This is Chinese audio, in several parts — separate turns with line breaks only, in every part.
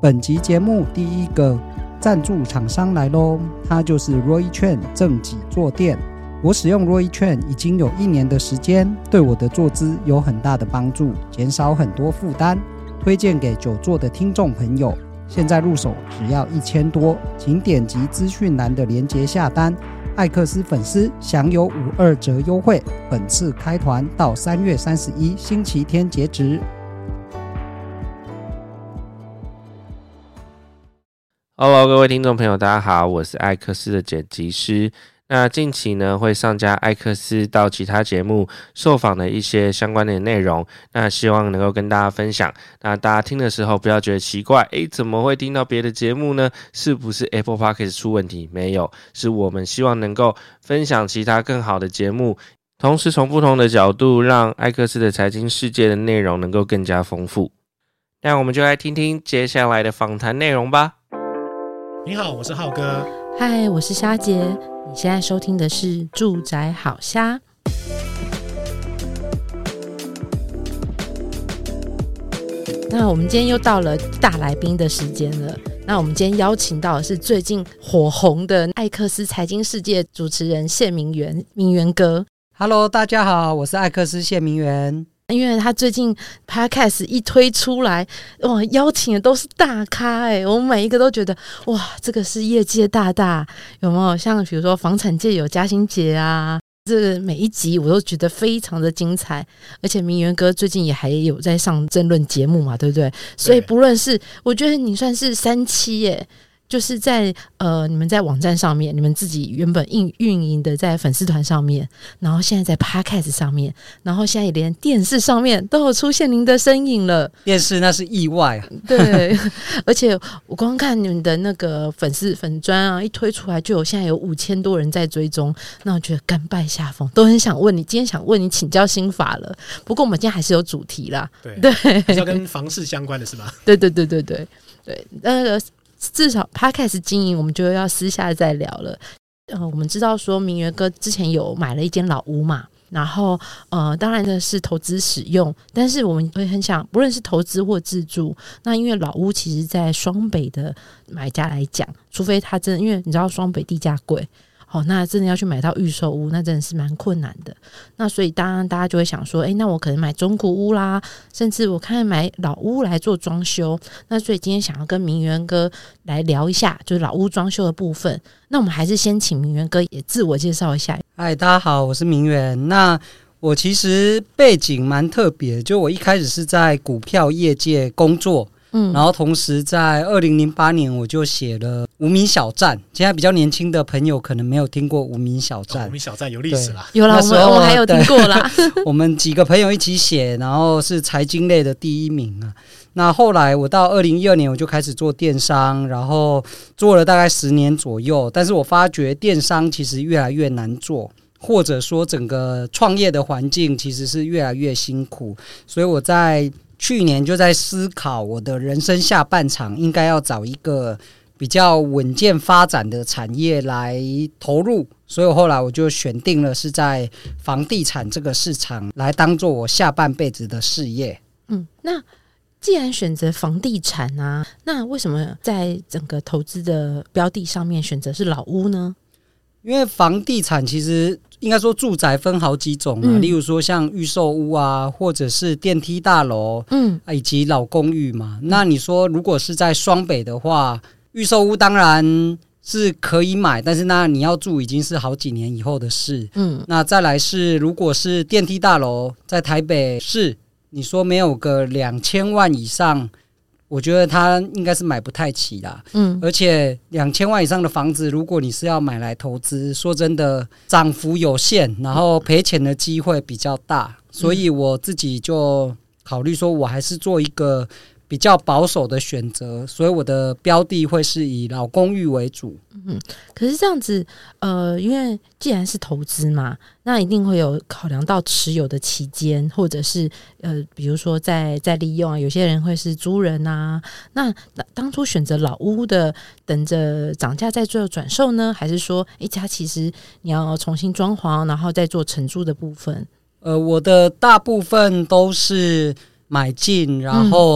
本集节目第一个赞助厂商来咯，它就是 Roy 券正己坐垫。我使用 Roy 券已经有1年的时间，对我的坐姿有很大的帮助，减少很多负担，推荐给久坐的听众朋友。现在入手只要1000多，请点击资讯栏的连结下单。艾克斯粉丝享有52折优惠，本次开团到3月31星期天截止。
Hello， 各位听众朋友，大家好，我是艾克斯的剪辑师。那近期呢会上架艾克斯到其他节目受访的一些相关的内容，那希望能够跟大家分享。那大家听的时候不要觉得奇怪，怎么会听到别的节目呢？是不是 Apple Podcast 出问题？没有，是我们希望能够分享其他更好的节目，同时从不同的角度让艾克斯的财经世界的内容能够更加丰富。那我们就来听听接下来的访谈内容吧。
你好，我是浩哥。
嗨，我是虾姐。你现在收听的是住宅好虾。那我们今天又到了大来宾的时间了。那我们今天邀请到的是最近火红的艾克斯财经世界主持人谢明元，明元哥。
Hello， 大家好，我是艾克斯谢明元。
因为他最近 podcast 一推出来，哇，邀请的都是大咖我们每一个都觉得哇，这个是业界大大，有没有？像比如说房产界有嘉欣姐啊，这个每一集我都觉得非常的精彩，而且明元哥最近也还有在上政论节目嘛，对不对？所以不论是我觉得你算是37耶。就是在你们在网站上面，你们自己原本运营的在粉丝团上面，然后现在在 Podcast 上面，然后现在也连电视上面都有出现您的身影了。
电视那是意外啊。
对，而且我光看你们的那个粉专啊，一推出来就有现在有5000多人在追踪，那我觉得甘拜下风，都很想问你，今天想问你请教心法了。不过我们今天还是有主题啦，对，
是要跟房市相关的是吧？
对，那个。至少 Podcast 经营我们就要私下再聊了。我们知道说明元哥之前有买了一间老屋嘛，然后当然的是投资使用，但是我们会很想不论是投资或自住，那因为老屋其实在双北的买家来讲，除非他真的因为你知道双北地价贵，那真的要去买到预售屋，那真的是蛮困难的。那所以当然大家就会想说，那我可能买中古屋啦，甚至我看买老屋来做装修。那所以今天想要跟明元哥来聊一下，就是老屋装修的部分。那我们还是先请明元哥也自我介绍一下。
嗨，大家好，我是明元。那我其实背景蛮特别，就我一开始是在股票业界工作。然后同时在2008年我就写了无名小站，现在比较年轻的朋友可能没有听过无名小站。
无名小站有历史啦，
有啦，我还有听过啦。
我们几个朋友一起写，然后是财经类的第1名啊。那后来我到2012年我就开始做电商，然后做了大概10年左右，但是我发觉电商其实越来越难做，或者说整个创业的环境其实是越来越辛苦，所以我在去年就在思考我的人生下半场应该要找一个比较稳健发展的产业来投入，所以后来我就选定了是在房地产这个市场来当做我下半辈子的事业。
那既然选择房地产啊，那为什么在整个投资的标的上面选择是老屋呢？
因为房地产其实应该说住宅分好几种例如说像预售屋啊，或者是电梯大楼，以及老公寓嘛。那你说如果是在双北的话，预售屋当然是可以买，但是那你要住已经是好几年以后的事。那再来是如果是电梯大楼在台北市，你说没有个2000万以上，我觉得他应该是买不太起啦。而且2000万以上的房子，如果你是要买来投资，说真的涨幅有限，然后赔钱的机会比较大，所以我自己就考虑说我还是做一个比较保守的选择，所以我的标的会是以老公寓为主。
可是这样子因为既然是投资嘛，那一定会有考量到持有的期间，或者是比如说在利用有些人会是租人啊。那当初选择老屋的，等着涨价再做转售呢，还是说它其实你要重新装潢，然后再做承租的部分？
我的大部分都是买进，然后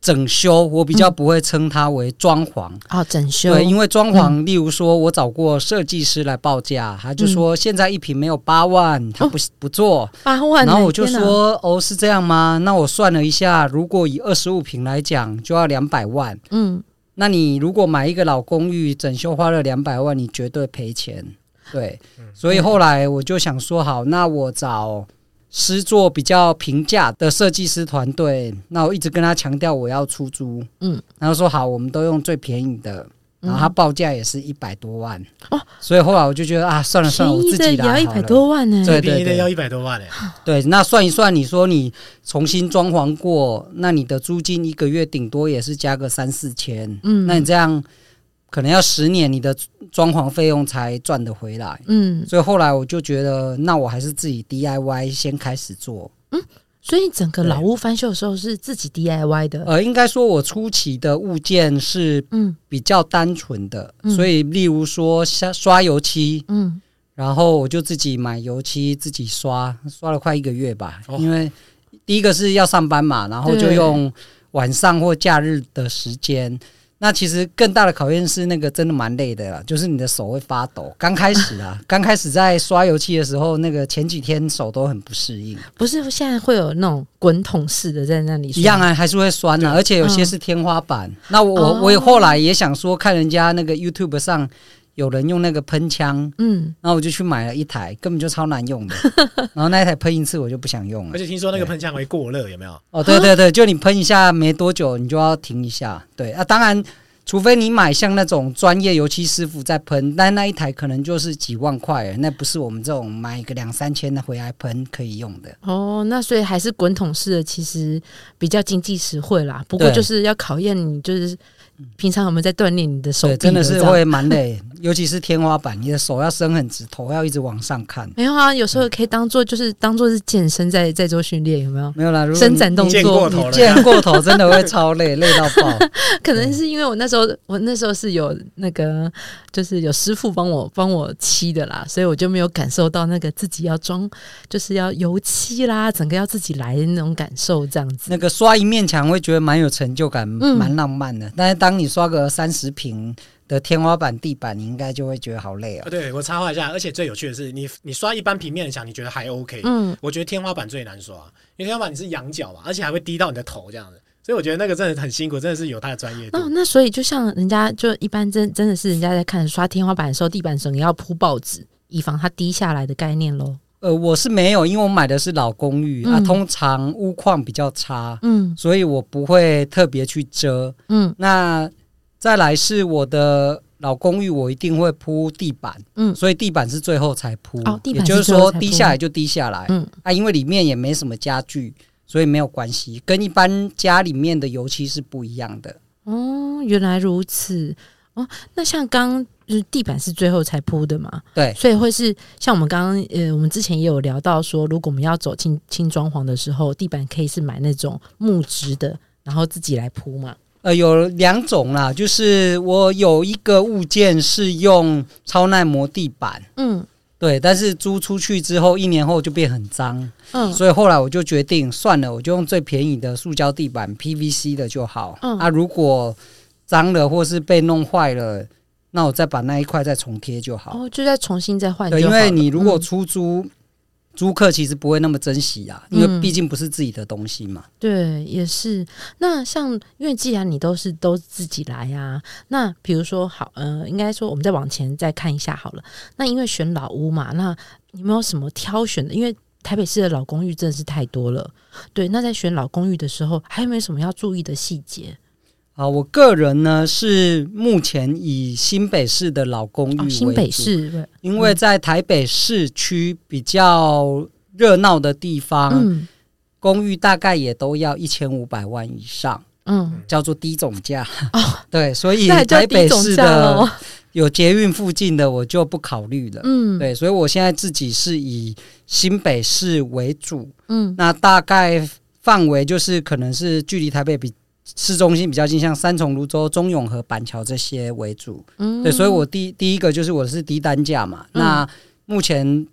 整修，我比较不会称它为装潢。
整修。
对，因为装潢，例如说我找过设计师来报价，他就说现在一坪没有8万，他不做
8万。
然后我就说是这样吗？那我算了一下，如果以25坪来讲，就要200万。那你如果买一个老公寓，整修花了200万，你绝对赔钱。对，所以后来我就想说，好，那我找施作比较平价的设计师团队，那我一直跟他强调我要出租，然后说好，我们都用最便宜的，然后他报价也是100多万，所以后来我就觉得算了，我自己来好了。
便宜的也要100多万呢，
最便宜的要100多万呢。
对，那算一算，你说你重新装潢过，那你的租金1个月顶多也是加个3-4千，那你这样可能要10年，你的装潢费用才赚得回来。所以后来我就觉得，那我还是自己 DIY 先开始做。
所以整个老屋翻修的时候是自己 DIY 的。
应该说我初期的物件是比较单纯的，所以例如说刷油漆，然后我就自己买油漆自己刷了快1个月吧，因为第一个是要上班嘛，然后就用晚上或假日的时间。那其实更大的考验是那个真的蛮累的啦，就是你的手会发抖。刚开始在刷油漆的时候，那个前几天手都很不适应。不
是现在会有那种滚筒式的在那里刷？
一样啊，还是会酸啊，而且有些是天花板。那我后来也想说，看人家那个 YouTube 上有人用那个喷枪，然后我就去买了一台，根本就超难用的。然后那一台喷一次我就不想用了。
而且听说那个喷枪会过热，有没有？
对，就你喷一下没多久，你就要停一下。对啊，当然。除非你买像那种专业油漆师傅在喷，但那一台可能就是几万块，那不是我们这种买一个2-3千的回来喷可以用的。
那所以还是滚筒式的其实比较经济实惠啦。不过就是要考验你，就是平常有没有在锻炼你的手臂？
真的是会蛮累，尤其是天花板，你的手要伸很直，头要一直往上看。
没有啊，有时候可以当做是健身在做训练，有没有？
没有啦，
伸展动作，
你健过头真的会超累，累到爆。
可能是因为我那时候是有那个，就是有师傅帮我漆的啦，所以我就没有感受到那个自己要装，就是要油漆啦，整个要自己来的那种感受，这样子。
那个刷一面墙会觉得蛮有成就感，蛮浪漫的。但是当你刷个30坪的天花板、地板，你应该就会觉得好累哦。
对，我插话一下，而且最有趣的是，你刷一般平面的墙，你觉得还 OK，我觉得天花板最难刷，因为天花板你是仰角嘛，而且还会滴到你的头这样子。所以我觉得那个真的很辛苦，真的是有他的专业度。
那所以就像人家就一般真的是人家在看刷天花板的时候，地板上也要铺报纸，以防它滴下来的概念咯。
我是没有，因为我买的是老公寓，通常屋况比较差，所以我不会特别去遮。那再来是我的老公寓，我一定会铺地板，所以地板是最后才铺，也就是说滴下来就滴下来，因为里面也没什么家具。所以没有关系，跟一般家里面的油漆是不一样的。
原来如此。那像刚就是地板是最后才铺的嘛？
对，
所以会是像我们刚刚我们之前也有聊到说，如果我们要走轻装潢的时候，地板可以是买那种木质的，然后自己来铺嘛？
有2种啦，就是我有一个物件是用超耐磨地板，对，但是租出去之后1年后就变很脏，所以后来我就决定算了，我就用最便宜的塑胶地板 PVC 的就好。如果脏了或是被弄坏了，那我再把那一块再重贴就好。
就再重新再换就好了。
对，因为你如果出租，租客其实不会那么珍惜啊，因为毕竟不是自己的东西嘛。
对，也是。那像因为既然你都自己来啊，那比如说好，应该说我们再往前再看一下好了。那因为选老屋嘛，那你有没有什么挑选的？因为台北市的老公寓真的是太多了。对，那在选老公寓的时候，还有没有什么要注意的细节？
我个人呢是目前以新北市的老公寓为主，
新北市，
因为在台北市区比较热闹的地方，公寓大概也都要1500万以上，叫做低总价。对，所以台北市的有捷运附近的我就不考虑了。对，所以我现在自己是以新北市为主，那大概范围就是可能是距离台北比市中心比较近，像三重、泸州、中永和、板桥这些为主。对，所以我第一个就是我是低单价嘛。那目前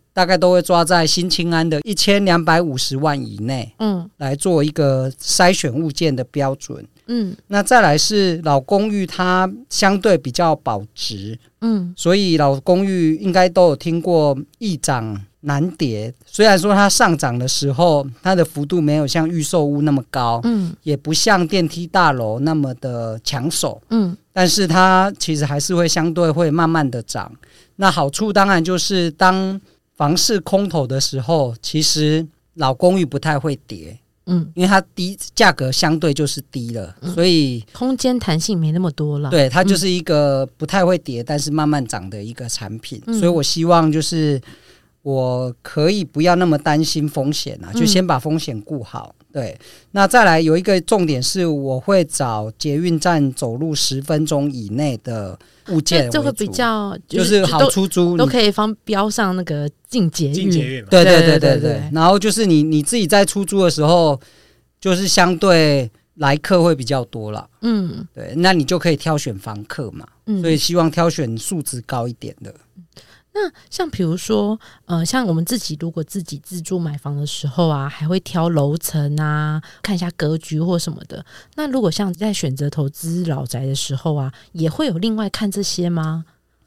大概都会抓在新青安的1250万以内，来做一个筛选物件的标准。那再来是老公寓，它相对比较保值，所以老公寓应该都有听过易涨难跌。虽然说它上涨的时候，它的幅度没有像预售屋那么高，也不像电梯大楼那么的抢手，但是它其实还是会相对会慢慢的涨。那好处当然就是当房市空头的时候，其实老公寓不太会跌。因为它价格相对就是低了，所以
空间弹性没那么多了。
对，它就是一个不太会跌，但是慢慢涨的一个产品。所以我希望就是我可以不要那么担心风险啊，就先把风险顾好。对，那再来有一个重点是，我会找捷运站走路10分钟以内的物件为主，
这个比较
就是好出租，
都可以标上那个进捷运。
对对对对对。然后就是你自己在出租的时候，就是相对来客会比较多啦。对，那你就可以挑选房客嘛。所以希望挑选素质高一点的。
那像比如说像我们自己如果自己自住买房的时候啊，还会挑楼层啊，看一下格局或什么的。那如果像在选择投资老宅的时候啊，也会有另外看这些吗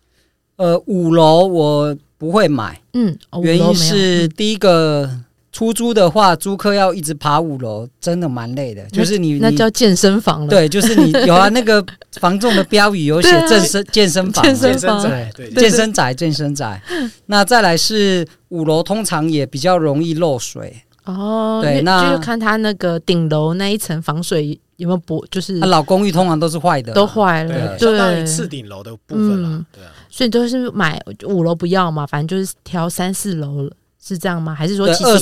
？5楼我不会买，原因是第一个，出租的话，租客要一直爬5楼，真的蛮累的。就是
那叫健身房了。
对，就是你有那个房仲的标语有写健身房、
健身房、
健身宅。那再来是5楼，通常也比较容易漏水。
对，那就是看他那个顶楼那一层防水有没有就是
老公寓通常都是坏的，
都坏了。
对，相当于次顶楼的部分啦。对啊，
所以都是买5楼不要嘛，反正就是挑3、4楼。是这样吗？还是说其实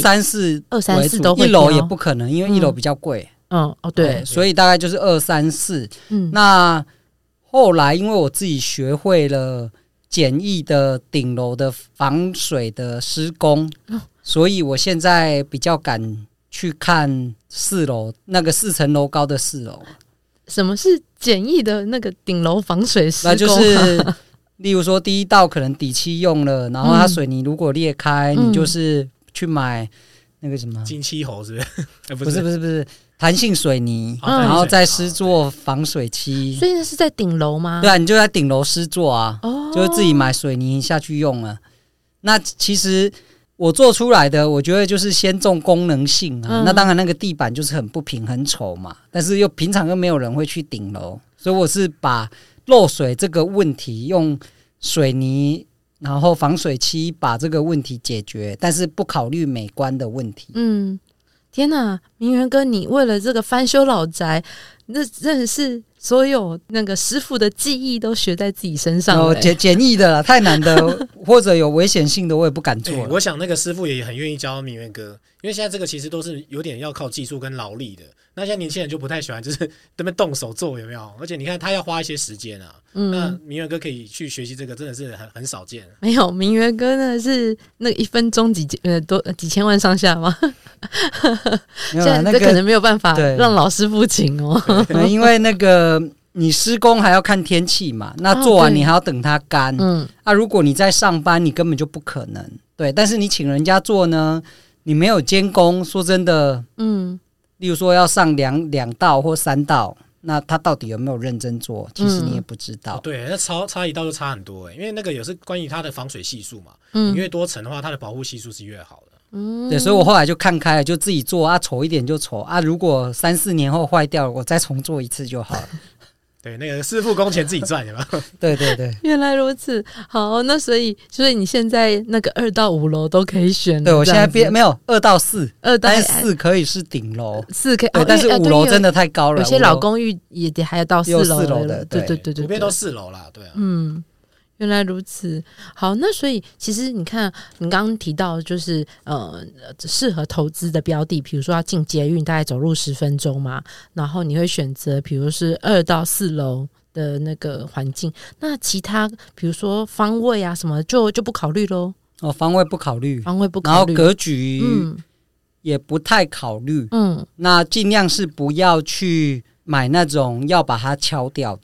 2、3、4
都会
？1楼也不可能，因为1楼比较贵。
对，
所以大概就是2、3、4。那后来因为我自己学会了简易的顶楼的防水的施工，所以我现在比较敢去看4楼那个4层楼高的4楼。
什么是简易的那个顶楼防水施工？
那就是例如说第一道可能底漆用了，然后它水泥如果裂开，你就是去买那个什么
金漆喉，是不
是？不是弹性水泥，然后再施做防水漆。
所以那是在顶楼吗？
对啊，你就在顶楼施做啊，就是自己买水泥下去用了。那其实我做出来的，我觉得就是先重功能性啊。那当然那个地板就是很不平很丑嘛，但是平常又没有人会去顶楼，所以我是把漏水这个问题用水泥然后防水漆把这个问题解决，但是不考虑美观的问题。
天哪，明源哥，你为了这个翻修老宅，那真的是所有那个师傅的技艺都学在自己身上了。
简易的啦，太难的或者有危险性的我也不敢做。
我想那个师傅也很愿意教明源哥，因为现在这个其实都是有点要靠技术跟劳力的。那现在年轻人就不太喜欢，就是那边动手做，有没有？而且你看他要花一些时间啊。那明源哥可以去学习这个，真的是很少见。
没有，明源哥呢是那1分钟几千万上下吗？现在这可能没有办法让老师傅请哦。
因为那个你施工还要看天气嘛，那做完你还要等它干。如果你在上班，你根本就不可能。对，但是你请人家做呢，你没有监工，说真的，例如说要上2道或3道，那他到底有没有认真做，其实你也不知道。
对，那差一道就差很多。因为那个也是关于它的防水系数嘛，你越多层的话，它的保护系数是越好的。
对，所以我后来就看开了，就自己做啊，丑一点就丑啊，如果3、4年后坏掉了，我再重做一次就好了。
对，那个师傅工钱自己赚，有没有？
对对对，
原来如此。好，那所以你现在那个2到5楼都可以选。
对，我现在没有2到4，但是4可以是顶楼
，4可以。
对，但是5楼真的太高了。
有些老公寓也得还要到4楼
的。
对，
普遍都4楼啦。对啊。
原来如此。好，那所以其实你看，你刚刚提到就是适合投资的标的，比如说要进捷运，大概走路10分钟嘛，然后你会选择比如是2到4楼的那个环境。那其他比如说方位啊什么就不考虑咯。
方位不考虑，
然后
格局也不太考虑。那尽量是不要去买那种要把它敲掉的。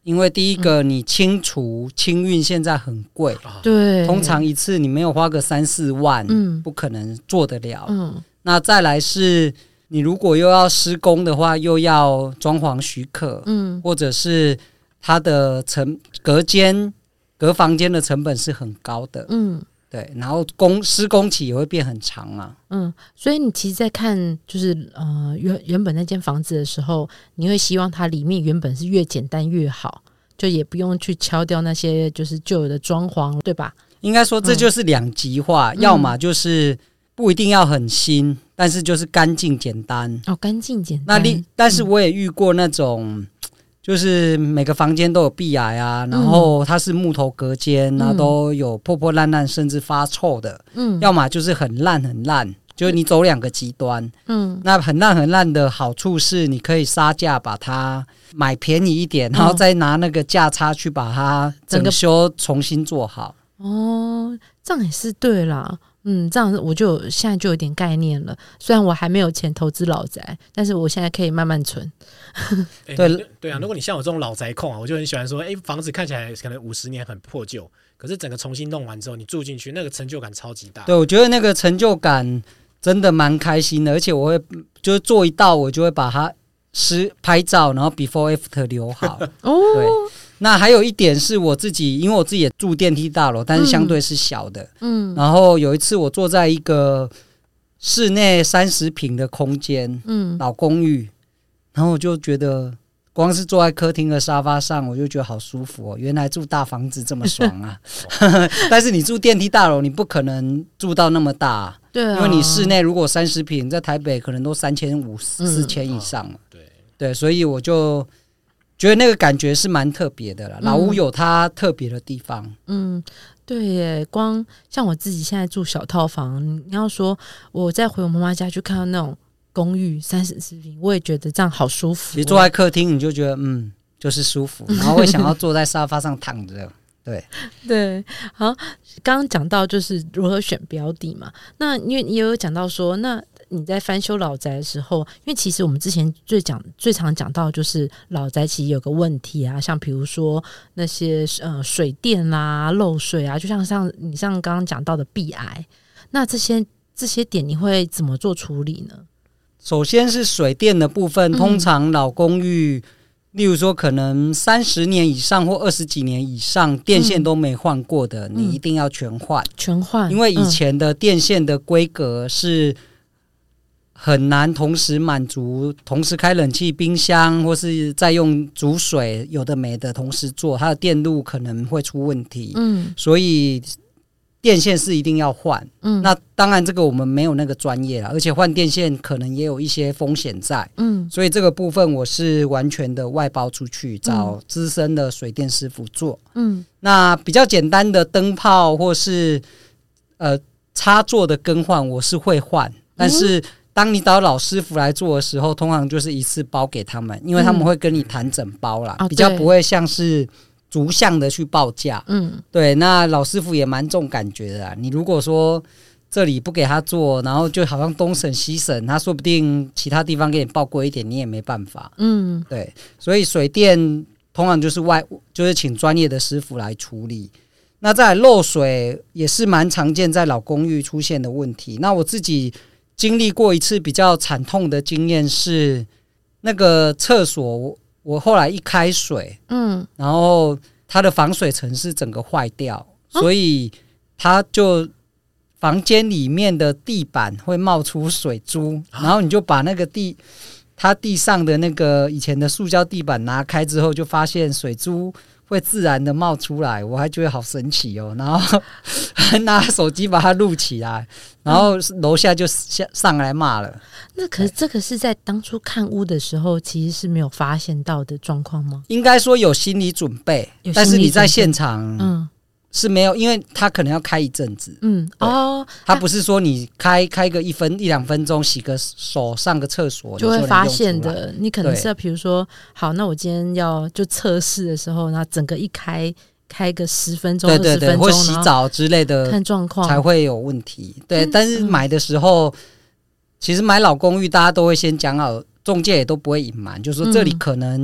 因为第一个你清除清运现在很贵，
对，
通常一次你没有花个3-4万，不可能做得了。那再来是你如果又要施工的话，又要装潢许可，或者是它的隔房间的成本是很高的，对，然后施工期也会变很长啊。
所以你其实在看就是原本那间房子的时候，你会希望它里面原本是越简单越好，就也不用去敲掉那些就是旧有的装潢，对吧？
应该说这就是两极化，要么就是不一定要很新，但是就是干净简单。
干净简单。
但是我也遇过那种。就是每个房间都有壁癌啊，然后它是木头隔间，然后都有破破烂烂甚至发臭的，要么就是很烂很烂，就是你走两个极端。那很烂很烂的好处是你可以杀价把它买便宜一点，然后再拿那个价差去把它整修重新做好。
这样也是对啦。这样我现在就有点概念了。虽然我还没有钱投资老宅，但是我现在可以慢慢存。
对啊，如果你像我这种老宅控啊，我就很喜欢说，房子看起来可能50年很破旧，可是整个重新弄完之后，你住进去，那个成就感超级大。
对，我觉得那个成就感真的蛮开心的，而且我会就是做一道，我就会把它拍照，然后 before after 留好。对。那还有一点是我自己，因为我自己也住电梯大楼，但是相对是小的。然后有一次我坐在一个室内30平的空间，老公寓，然后我就觉得光是坐在客厅的沙发上，我就觉得好舒服哦。原来住大房子这么爽啊！但是你住电梯大楼，你不可能住到那么大，
对啊，
因为你室内如果30平，在台北可能都3500、4000以上了。对，所以我就。觉得那个感觉是蛮特别的啦，老屋有它特别的地方。
对耶，光像我自己现在住小套房，你要说我再回我妈妈家去看到那种公寓30平，我也觉得这样好舒服。
其实坐在客厅你就觉得就是舒服，然后会想要坐在沙发上躺着。对，好，刚刚讲到就是如何选标的嘛，那因为你也有讲到说，那你在翻修老宅的时候，因为其实我们之前最常讲到就是老宅其实有个问题啊，像比如说那些水电啦、漏水啊，就像你刚刚讲到的壁癌，那这些点你会怎么做处理呢？首先是水电的部分，通常老公寓。例如说可能30年以上或20几年以上电线都没换过的，你一定要全换，因为以前的电线的规格是很难同时满足，同时开冷气、冰箱或是再用煮水，有的没的同时做，它的电路可能会出问题。所以电线是一定要换。那当然这个我们没有那个专业啦，而且换电线可能也有一些风险在。所以这个部分我是完全的外包出去，找资深的水电师傅做。那比较简单的灯泡或是插座的更换我是会换，但是当你找老师傅来做的时候，通常就是一次包给他们，因为他们会跟你谈整包啦，比较不会像是逐项的去报价。对，那老师傅也蛮重感觉的啦，你如果说这里不给他做，然后就好像东省西省，他说不定其他地方给你报贵一点，你也没办法。对，所以水电通常就是请专业的师傅来处理。那再来漏水也是蛮常见在老公寓出现的问题。那我自己经历过一次比较惨痛的经验是，那个厕所我后来一开水，然后它的防水层是整个坏掉，所以它就房间里面的地板会冒出水珠，然后你就把那个它地上的那个以前的塑胶地板拿开之后，就发现水珠会自然的冒出来，我还觉得好神奇哦。然后拿手机把它录起来，然后楼下就上来骂了。那可是这个是在当初看屋的时候其实是没有发现到的状况吗？应该说有心理准备，但是你在现场是没有，因为他可能要开一阵子。他不是说你开个1-2分钟洗个手上个厕所就会发现的。你可能是比如说好，那我今天要就测试的时候，那整个一开个10分钟、20分钟，或洗澡之类的看状况才会有问题。对，但是买的时候其实买老公寓大家都会先讲好，中介也都不会隐瞒，就是说这里可能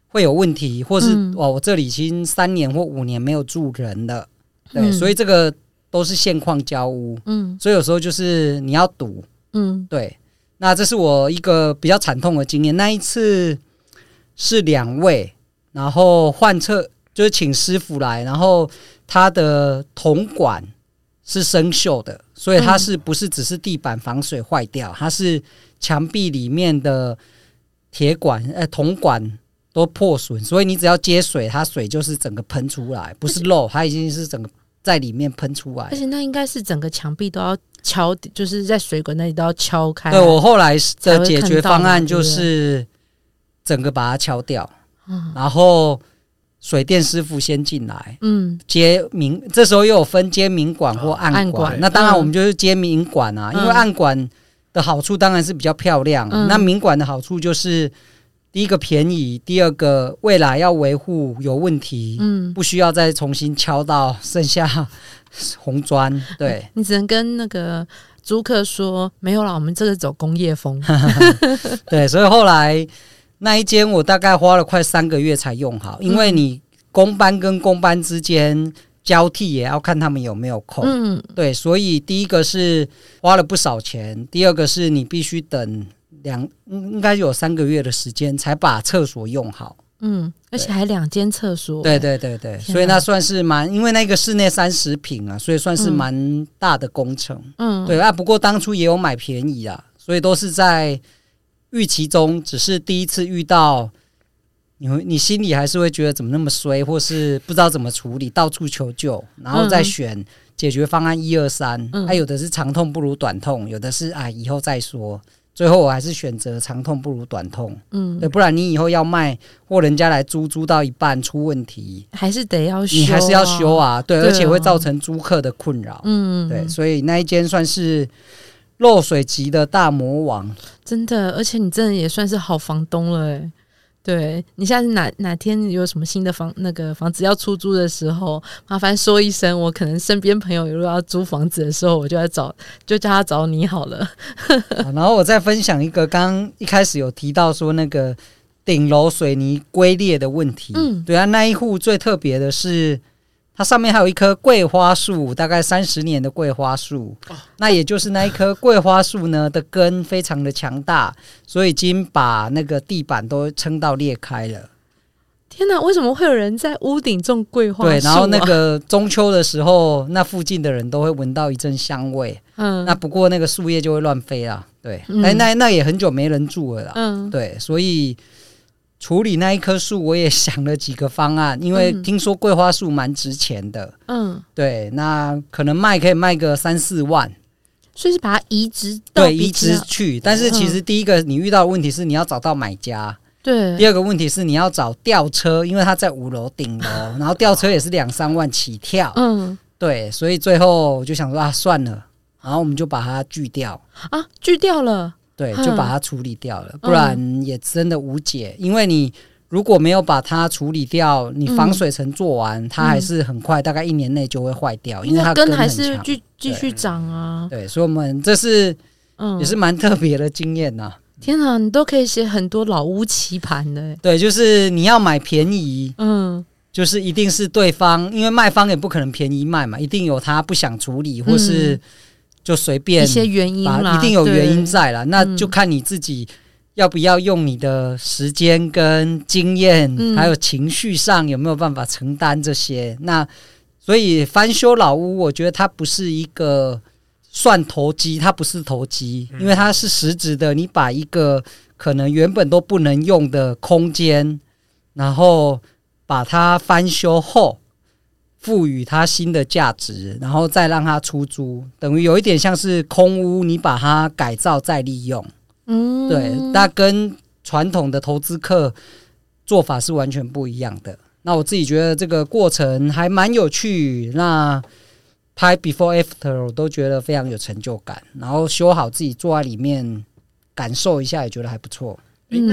会有问题，或是我这里已经3年或5年没有住人了，对，所以这个都是现况交屋，所以有时候就是你要赌，对，那这是我一个比较惨痛的经验。那一次是2位，然后换厕就是请师傅来，然后他的铜管是生锈的，所以它是不是只是地板防水坏掉，它是墙壁里面的铁管铜管都破损，所以你只要接水，它水就是整个喷出来，不是漏，它已经是整个在里面喷出来。
而且那应该是整个墙壁都要敲，就是在水管那里都要敲开。
对，我后来的解决方案就是整个把它敲掉，然后水电师傅先进来，接明，这时候又有分接明管或暗管，那当然我们就是接明管啊，因为暗管的好处当然是比较漂亮，那明管的好处就是第一个便宜，第二个未来要维护有问题，不需要再重新敲到剩下红砖。对，
你只能跟那个租客说没有啦，我们这个走工业风。
对，所以后来那一间我大概花了快3个月才用好，因为你工班跟工班之间交替也要看他们有没有空。对，所以第一个是花了不少钱，第二个是你必须等应该有3个月的时间才把厕所用好。
而且还2间厕所。
对对对对，所以那算是因为那个室内30坪啊，所以算是蛮大的工程。对啊，不过当初也有买便宜啊，所以都是在预期中，只是第一次遇到，你心里还是会觉得怎么那么衰，或是不知道怎么处理，到处求救，然后再选解决方案1、2、3。有的是长痛不如短痛，有的是以后再说。最后我还是选择长痛不如短痛，对，不然你以后要卖或人家来租到一半出问题，
还是得要修，
你还是要修啊，对，而且会造成租客的困扰，对，所以那一间算是漏水级的大魔王，
真的，而且你真的也算是好房东了欸。对，你下次哪天有什么新的房子要出租的时候，麻烦说一声，我可能身边朋友如果要租房子的时候，我就叫他找你好了。
然后我再分享一个，刚刚一开始有提到说那个顶楼水泥龟裂的问题。对啊，那一户最特别的是，它上面还有一棵桂花树，大概30年的桂花树。那也就是那一棵桂花树呢的根非常的强大，所以已经把那个地板都撑到裂开了。
天哪，为什么会有人在屋顶种桂花树
对，然后那个中秋的时候，那附近的人都会闻到一阵香味。那不过那个树叶就会乱飞啦。对，那也很久没人住了啦。对，所以处理那一棵树，我也想了几个方案，因为听说桂花树蛮值钱的。对，那可能可以卖个3、4万。
所以是把它移植到
对，移植去。但是其实第一个你遇到的问题是你要找到买家。
对，
第二个问题是你要找吊车，因为它在5楼顶楼，然后吊车也是2、3万起跳。对，所以最后我就想说算了，然后我们就把它锯掉。
锯掉了。
对，就把它处理掉了，不然也真的无解。因为你如果没有把它处理掉，你防水层做完，它还是很快，大概1年内就会坏掉，因为它
根还是继续长啊。
对，所以我们这是也是蛮特别的经验呐。
天哪，你都可以写很多老屋棋盘的。
对，就是你要买便宜，就是一定是对方，因为卖方也不可能便宜卖嘛，一定有他不想处理，或是就随便
一些原因啦，
一定有原因在啦。那就看你自己要不要用你的时间跟经验，还有情绪上有没有办法承担这些。那所以翻修老屋，我觉得它不是一个算投机，它不是投机，因为它是实质的。你把一个可能原本都不能用的空间，然后把它翻修后，赋予它新的价值，然后再让它出租，等于有一点像是空屋，你把它改造再利用。对，那跟传统的投资客做法是完全不一样的。那我自己觉得这个过程还蛮有趣，那拍 before after 我都觉得非常有成就感，然后修好自己坐在里面感受一下，也觉得还不错。
那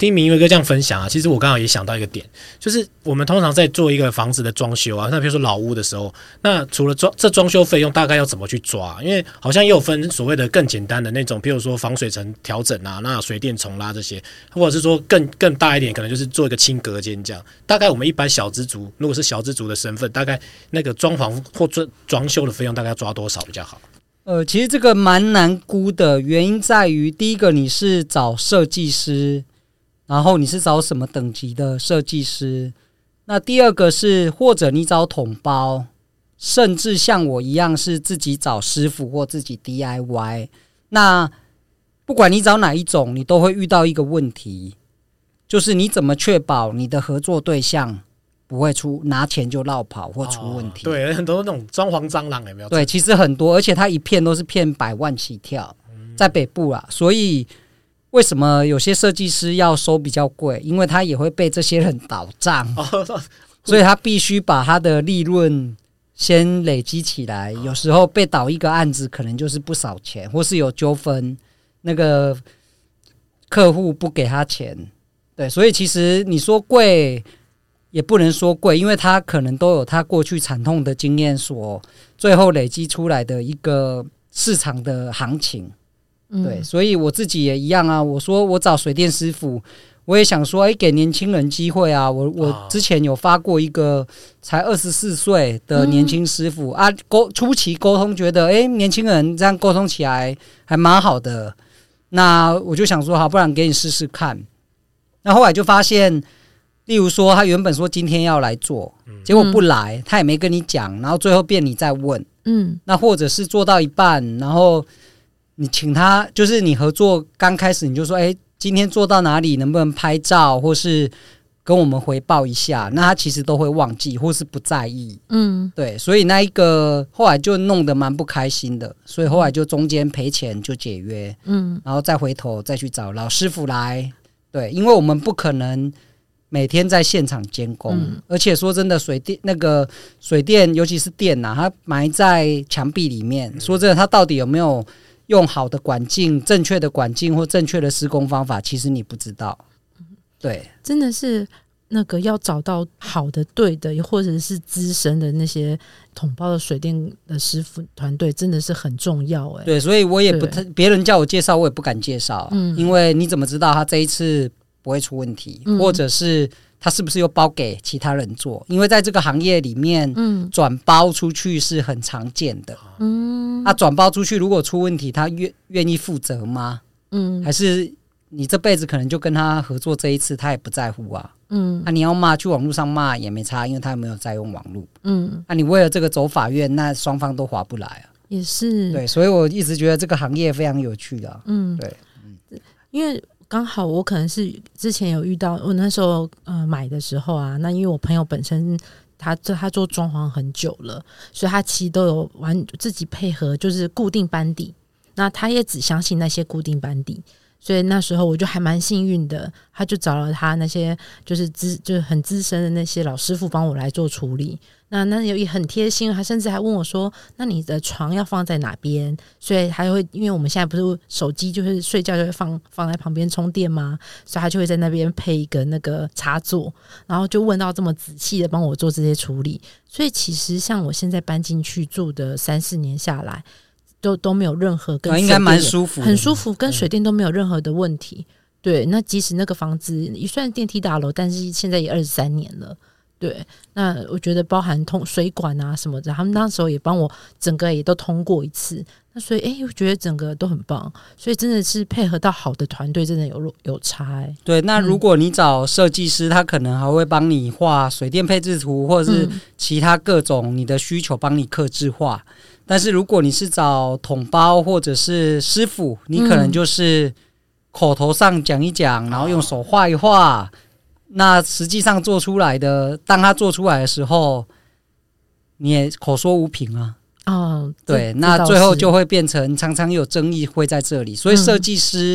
听明月哥这样分享啊，其实我刚好也想到一个点，就是我们通常在做一个房子的装修啊，那比如说老屋的时候，那除了这装修费用大概要怎么去抓？因为好像也有分所谓的更简单的那种，比如说防水层调整啊，那水电重拉这些，或者是说更大一点，可能就是做一个轻隔间这样。大概我们一般小资族，如果是小资族的身份，大概那个装潢或装修的费用大概要抓多少比较好？
其实这个蛮难估的，原因在于第一个你是找设计师，然后你是找什么等级的设计师，那第二个是或者你找统包，甚至像我一样是自己找师傅或自己 DIY。 那不管你找哪一种，你都会遇到一个问题，就是你怎么确保你的合作对象不会拿钱就落跑或出问题。
对，很多那种装潢蟑螂有没有？
对，其实很多，而且它一片都是骗100万起跳，在北部啊，所以为什么有些设计师要收比较贵？因为他也会被这些人倒账，所以他必须把他的利润先累积起来。有时候被倒一个案子可能就是不少钱，或是有纠纷，那个客户不给他钱。对，所以其实你说贵也不能说贵，因为他可能都有他过去惨痛的经验所最后累积出来的一个市场的行情。对，所以我自己也一样啊。我说我找水电师傅，我也想说，给年轻人机会啊。我之前有发过一个才24岁的年轻师傅啊，初期沟通觉得，年轻人这样沟通起来还蛮好的。那我就想说，好，不然给你试试看。那后来就发现，例如说他原本说今天要来做，结果不来，他也没跟你讲，然后最后变你再问，那或者是做到一半，然后你请他，就是你合作刚开始你就说，今天做到哪里，能不能拍照，或是跟我们回报一下，那他其实都会忘记或是不在意。对，所以那一个后来就弄得蛮不开心的，所以后来就中间赔钱就解约，然后再回头再去找老师傅来。对，因为我们不可能每天在现场监工，而且说真的，水电尤其是电它埋在墙壁里面，说真的，它到底有没有用好的管径、正确的管径或正确的施工方法，其实你不知道。对，
真的是那个要找到好的、对的，或者是资深的那些统包的水电的师傅团队，真的是很重要。
对，所以我也不太，别人叫我介绍，我也不敢介绍，因为你怎么知道他这一次不会出问题，或者是他是不是又包给其他人做？因为在这个行业里面，转包出去是很常见的。转包出去如果出问题，他愿意负责吗？还是你这辈子可能就跟他合作这一次，他也不在乎啊。你要骂去网络上骂也没差，因为他没有在用网络。你为了这个走法院，那双方都划不来啊。
也是
对，所以我一直觉得这个行业非常有趣的。对，
因为刚好我可能是之前有遇到，我那时候买的时候啊，那因为我朋友本身他做装潢很久了，所以他其实都有自己配合，就是固定班底。那他也只相信那些固定班底，所以那时候我就还蛮幸运的，他就找了他那些就是很资深的那些老师傅帮我来做处理。那也很贴心，他甚至还问我说：“那你的床要放在哪边？”所以他会，因为我们现在不是手机就是睡觉就会放在旁边充电吗？所以他就会在那边配一个那个插座，然后就问到这么仔细的帮我做这些处理。所以其实像我现在搬进去住的3-4年下来，都没有任何跟水电
应该蛮舒服的，
很舒服，跟水电都没有任何的问题。对，那即使那个房子也算电梯大楼，但是现在也23年了。对，那我觉得包含水管啊什么的，他们那时候也帮我整个也都通过一次。那所以我觉得整个都很棒，所以真的是配合到好的团队，真的有差。
对，那如果你找设计师，他可能还会帮你画水电配置图，或者是其他各种你的需求帮你客制化。但是如果你是找统包或者是师傅，你可能就是口头上讲一讲，然后用手画一画，那实际上做出来的，当他做出来的时候，你也口说无凭啊。对，那最后就会变成常常有争议会在这里，所以设计师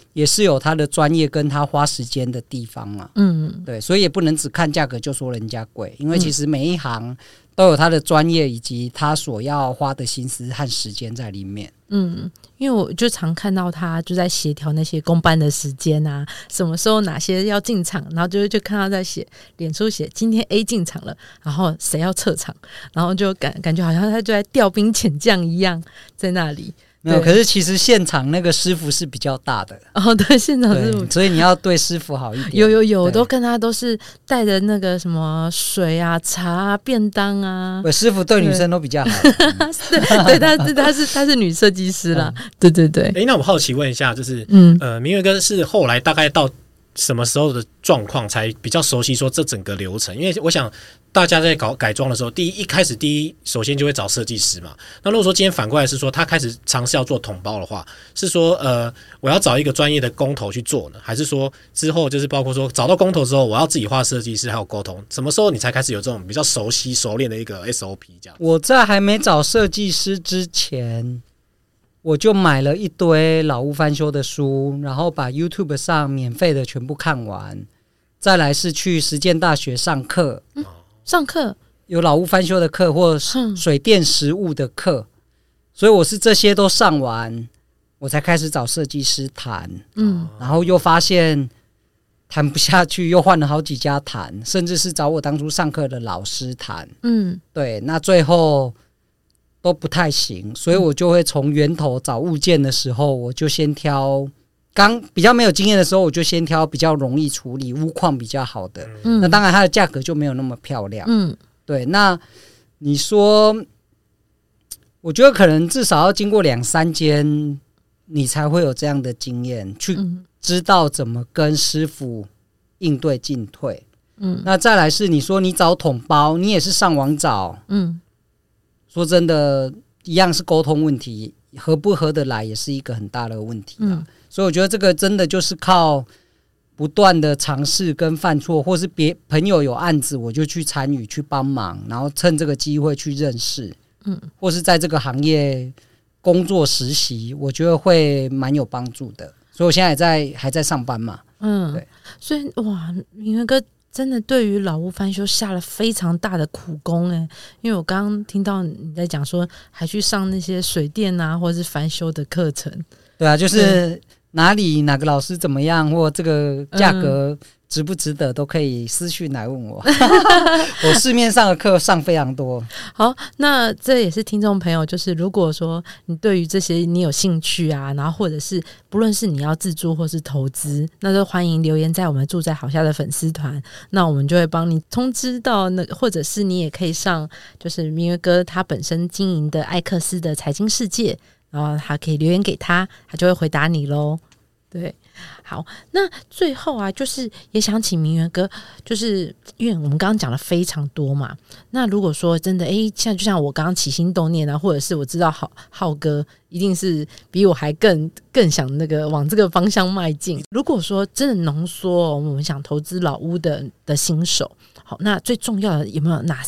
也是有他的专业跟他花时间的地方嘛。对，所以也不能只看价格就说人家贵，因为其实每一行都有他的专业以及他所要花的心思和时间在里面。
因为我就常看到他就在协调那些公班的时间啊，什么时候哪些要进场，然后就看他在写脸书写今天 A 进场了，然后谁要撤场，然后就感觉好像他就在调兵遣将一样在那里。
没有，可是其实现场那个师傅是比较大的
对，现场师傅，
所以你要对师傅好一点。
有，我都跟他都是带着那个什么水啊、茶啊、便当啊。
师傅对女生都比较好。
对，他是女设计师啦。对。
那我好奇问一下，就是明月哥是后来大概到什么时候的状况才比较熟悉说这整个流程？因为我想大家在搞改装的时候，一开始首先就会找设计师嘛。那如果说今天反过来是说他开始尝试要做统包的话，是说我要找一个专业的工头去做呢，还是说之后就是包括说找到工头之后，我要自己画设计师还有沟通，什么时候你才开始有这种比较熟练的一个 SOP 这样？
我在还没找设计师之前，我就买了一堆老屋翻修的书，然后把 YouTube 上免费的全部看完，再来是去实践大学上课。
上课
有老屋翻修的课或水电实务的课，所以我是这些都上完，我才开始找设计师谈。然后又发现谈不下去，又换了好几家谈，甚至是找我当初上课的老师谈。对，那最后都不太行，所以我就会从源头找物件的时候，我就先挑刚比较没有经验的时候，我就先挑比较容易处理、屋况比较好的。那当然它的价格就没有那么漂亮。对。那你说，我觉得可能至少要经过2-3间，你才会有这样的经验，去知道怎么跟师傅应对进退。那再来是你说你找统包，你也是上网找。说真的，一样是沟通问题，合不合得来也是一个很大的问题啦。所以我觉得这个真的就是靠不断的尝试跟犯错，或是朋友有案子我就去参与去帮忙，然后趁这个机会去认识，或是在这个行业工作实习，我觉得会蛮有帮助的。所以我现在还在上班嘛。对。
所以哇，明月哥真的对于老屋翻修下了非常大的苦功因为我刚刚听到你在讲说还去上那些水电啊或者是翻修的课程。
对啊，就是哪个老师怎么样，或这个价格值不值得，都可以私讯来问我。我市面上的课上非常多。
好，那这也是听众朋友，就是如果说你对于这些你有兴趣啊，然后或者是不论是你要自住或是投资，那就欢迎留言在我们住在好下的粉丝团，那我们就会帮你通知到或者是你也可以上就是明月哥他本身经营的艾克斯的财经世界，然后他可以留言给他，他就会回答你咯。对。好，那最后啊，就是也想请明月哥，就是因为我们刚刚讲了非常多嘛，那如果说真的就像我刚刚起心动念啊，或者是我知道浩哥一定是比我还更想往这个方向迈进，如果说真的浓缩我们想投资老屋的新手，好，那最重要的有没有哪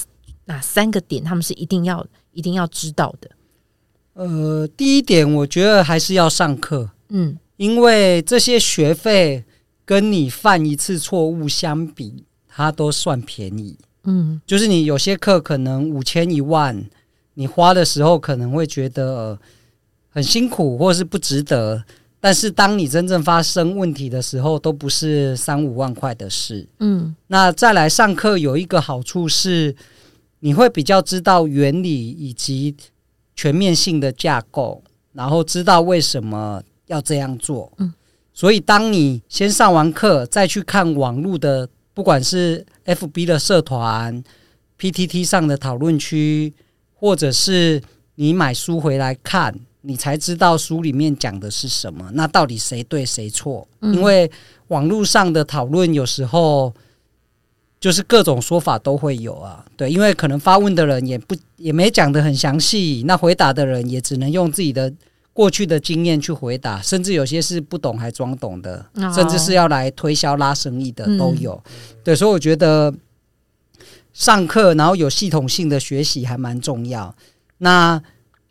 3个点他们是一定要知道的？
第一点我觉得还是要上课。因为这些学费跟你犯一次错误相比，它都算便宜。就是你有些课可能5000、1万，你花的时候可能会觉得很辛苦或是不值得，但是当你真正发生问题的时候，都不是3-5万块的事。那再来上课有一个好处是，你会比较知道原理以及全面性的架构，然后知道为什么要这样做。所以当你先上完课再去看网络的，不管是 FB 的社团 PTT 上的讨论区，或者是你买书回来看，你才知道书里面讲的是什么，那到底谁对谁错。因为网络上的讨论有时候就是各种说法都会有啊。对，因为可能发问的人也没讲得很详细，那回答的人也只能用自己的过去的经验去回答，甚至有些是不懂还装懂的，甚至是要来推销拉生意的都有。对，所以我觉得上课然后有系统性的学习还蛮重要。那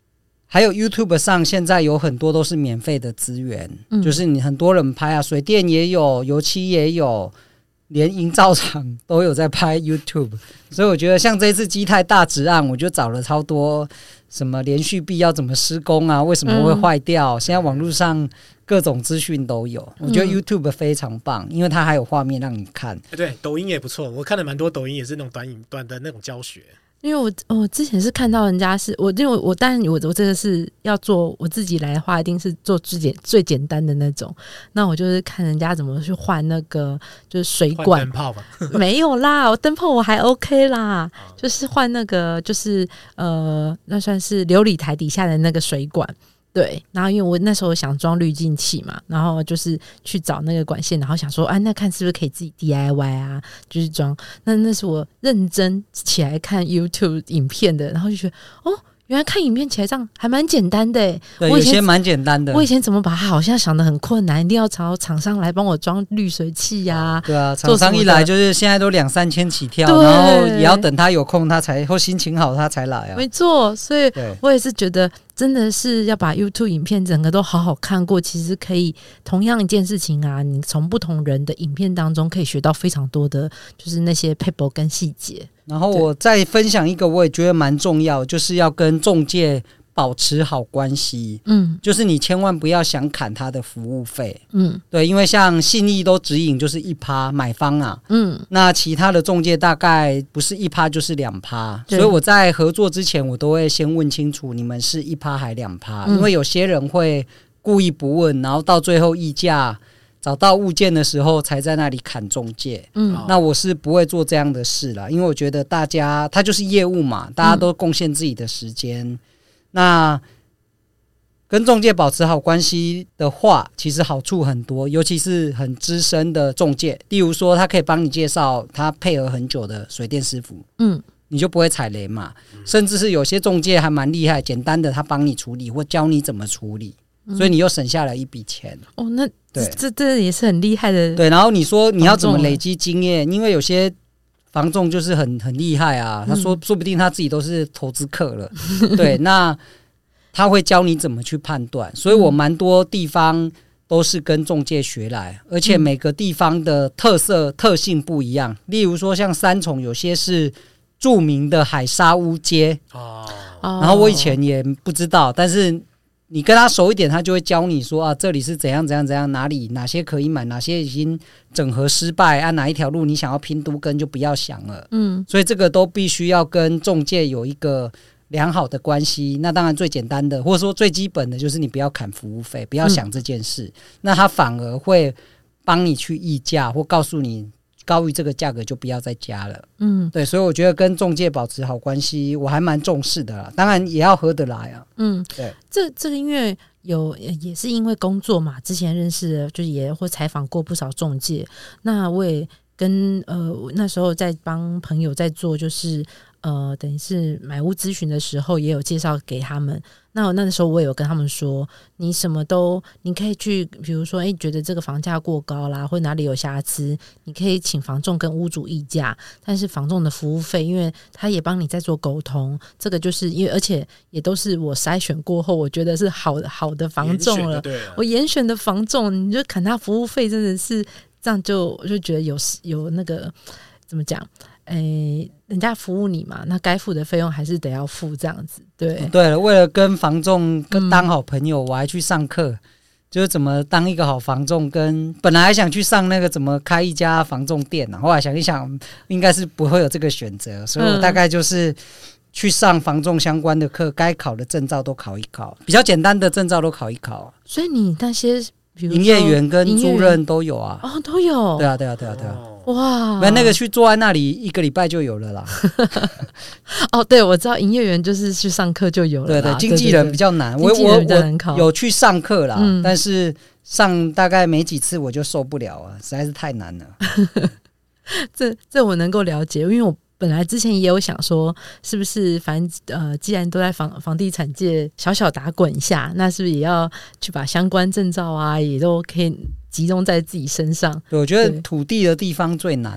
还有 YouTube 上现在有很多都是免费的资源，就是你很多人拍啊，水电也有，油漆也有，连营造厂都有在拍 YouTube， 所以我觉得像这次基泰大直案，我就找了超多什么连续壁要怎么施工啊，为什么会坏掉，现在网络上各种资讯都有，我觉得 YouTube 非常棒，因为它还有画面让你看。
对，抖音也不错，我看了蛮多抖音也是那种短的那种教学。
因为我之前是看到人家是因为我当然我这个是要做我自己来的话，一定是做最简单的那种。那我就是看人家怎么去换那个就是水管，
换灯泡吧？
没有啦，我灯泡我还 OK 啦，就是换那个就是那算是流理台底下的那个水管。对，然后因为我那时候想装滤净器嘛，然后就是去找那个管线，然后想说那看是不是可以自己 DIY 啊，就是装。那是我认真起来看 YouTube 影片的，然后就觉得原来看影片起来这样还蛮简单的耶。
对，有些蛮简单的。
我以前怎么把它好像想得很困难，一定要找厂商来帮我装滤水器啊。
对啊，厂商一来就是现在都2-3千起跳，然后也要等他有空他才或心情好他才来啊。
没错，所以我也是觉得真的是要把 YouTube 影片整个都好好看过，其实可以同样一件事情啊，你从不同人的影片当中可以学到非常多的就是那些 paper 跟细节。
然后我再分享一个我也觉得蛮重要，就是要跟仲介保持好关系。就是你千万不要想砍他的服务费。对，因为像信义都指引就是1%买方啊。那其他的仲介大概不是1%就是2%，所以我在合作之前我都会先问清楚你们是1%还2%，因为有些人会故意不问，然后到最后议价找到物件的时候才在那里砍中介。那我是不会做这样的事啦，因为我觉得大家他就是业务嘛，大家都贡献自己的时间。那跟仲介保持好关系的话，其实好处很多，尤其是很资深的仲介，例如说他可以帮你介绍他配合很久的水电师傅，你就不会踩雷嘛。甚至是有些仲介还蛮厉害，简单的他帮你处理或教你怎么处理，所以你又省下了一笔钱。
那这也是很厉害的。
对，然后你说你要怎么累积经验？因为有些房仲就是很厉害啊，他说不定他自己都是投资客了。对，那他会教你怎么去判断，所以我蛮多地方都是跟仲介学来，而且每个地方的特性不一样。例如说像三重有些是著名的海沙屋街，然后我以前也不知道，但是你跟他熟一点，他就会教你说这里是怎样，哪些可以买，哪些已经整合失败，哪一条路你想要拼都跟就不要想了。所以这个都必须要跟仲介有一个良好的关系。那当然最简单的或者说最基本的就是你不要砍服务费，不要想这件事，那他反而会帮你去议价或告诉你高于这个价格就不要再加了。对，所以我觉得跟仲介保持好关系我还蛮重视的啦，当然也要合得来啊。对，
这个因为也是因为工作嘛，之前认识的就是也会采访过不少仲介，那我也跟那时候在帮朋友在做就是等于是买屋咨询的时候也有介绍给他们。那时候我也有跟他们说，你什么都你可以去，比如说觉得这个房价过高啦，或哪里有瑕疵，你可以请房仲跟屋主议价，但是房仲的服务费，因为他也帮你在做沟通，这个就是因为而且也都是我筛选过后，我觉得是好的房仲了，我严选的房仲，你就砍他服务费，真的是这样我就觉得有那个怎么讲？人家服务你嘛，那该付的费用还是得要付，这样子。
对了，为了跟房仲当好朋友，我还去上课，就是怎么当一个好房仲。本来还想去上那个怎么开一家房仲店后来想一想，应该是不会有这个选择，所以我大概就是去上房仲相关的课，该考的证照都考一考，比较简单的证照都考一考。
所以你那些比如说
营业员跟租赁都有啊。
都有。
对啊。
哇，
那个去坐在那里1个礼拜就有了啦。
对，我知道营业员就是去上课就有了啦。
对，经纪人比较难，我有去上课啦，但是上大概没几次我就受不了啊，实在是太难了。
这我能够了解，因为我本来之前也有想说，是不是既然都在房地产界小小打滚一下，那是不是也要去把相关证照啊，也都可以集中在自己身上？
对，我觉得土地的地方最难啊。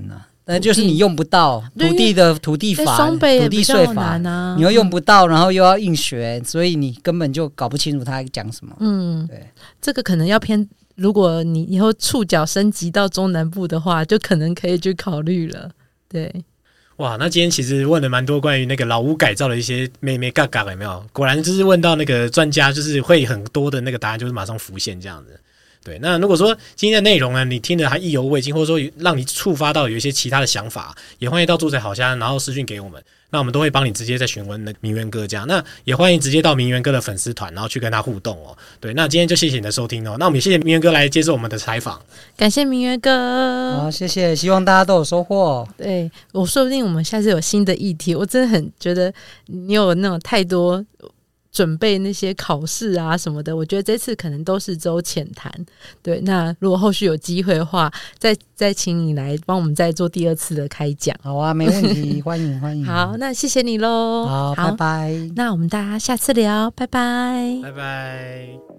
但就是你用不到土地法、
双北
土地税法你又用不到，然后又要硬学，所以你根本就搞不清楚他讲什么。对，
这个可能要偏。如果你以后触角升级到中南部的话，就可能可以去考虑了。对，
哇，那今天其实问了蛮多关于那个老屋改造的一些眉眉角角，有没有？果然就是问到那个专家，就是会很多的那个答案就是马上浮现这样子。对，那如果说今天的内容呢，你听得还意犹未尽，或者说让你触发到有一些其他的想法，也欢迎到住宅好虾，然后私讯给我们，那我们都会帮你直接再询问那明渊哥这样。那也欢迎直接到明渊哥的粉丝团，然后去跟他互动哦。对，那今天就谢谢你的收听哦。那我们也谢谢明渊哥来接受我们的采访，
感谢明渊哥。
好，谢谢，希望大家都有收获。
对，我说不定我们下次有新的议题，我真的很觉得你有那种太多。准备那些考试啊什么的，我觉得这次可能都是只有浅谈。对，那如果后续有机会的话，再请你来帮我们再做第2次的开讲。
好啊，没问题，欢迎欢迎。
好，那谢谢你咯。
好，拜拜。
那我们大家下次聊，拜拜，
拜拜。